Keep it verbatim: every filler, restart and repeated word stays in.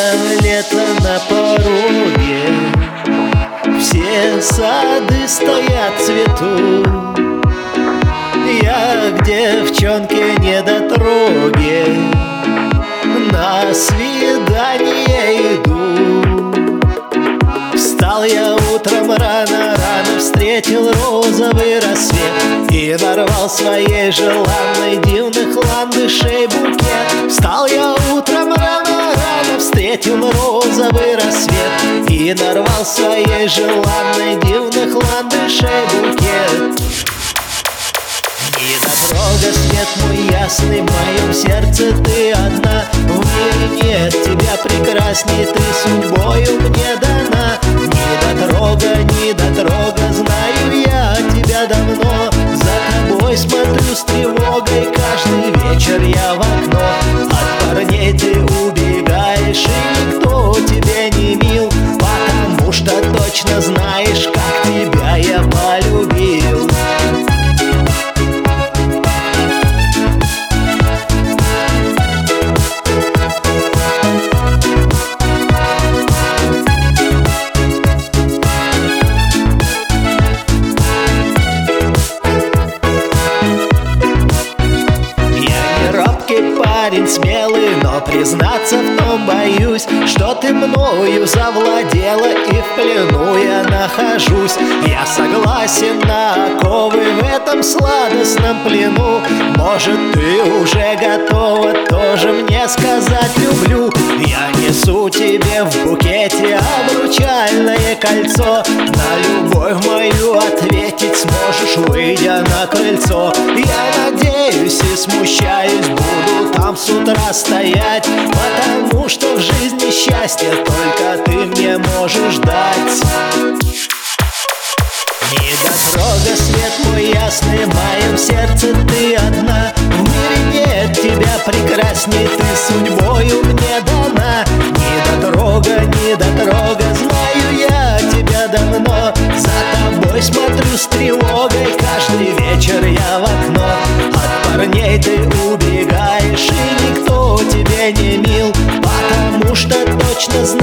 лето на пороге, все сады стоят в цвету. Я к девчонке недотроге на свидание иду. Встал я утром рано-рано, встретил розовый рассвет и нарвал своей желанной дивных ландышей букет. Встал я утром рано-рано, встретил розовый рассвет и нарвал своей желанной дивных ландышей букет. Недотрога, свет мой ясный, в моем сердце ты одна. В мире нет тебя прекрасней, ты судьбою мне дана. Недотрога, недотрога, знаю я тебя давно. За тобой смотрю с тревогой, каждый вечер я в окно. От парней ты убегаешь, и никто тебе не мил, потому что точно знаешь, как тебя я полюбил. Парень смелый, но признаться в том боюсь, что ты мною завладела, и в плену я нахожусь. Я согласен на оковы в этом сладостном плену. Может, ты уже готова тоже мне сказать люблю. Я несу тебе в букете обручальное кольцо. На любовь мою ответить сможешь, выйдя на крыльцо. Я надеюсь и смущаюсь, буду там с утра стоять, потому что в жизни счастье только ты мне можешь дать. Недотрога, свет мой ясный, в моем сердце ты одна. В мире нет тебя прекрасней, ты судьбою мне дана. Недотрога, недотрога, знаю я тебя давно. За тобой смотрю с тревогой, каждый вечер я в окно. От парней ты убегаешь, и никто тебе не мил, потому что точно знаешь,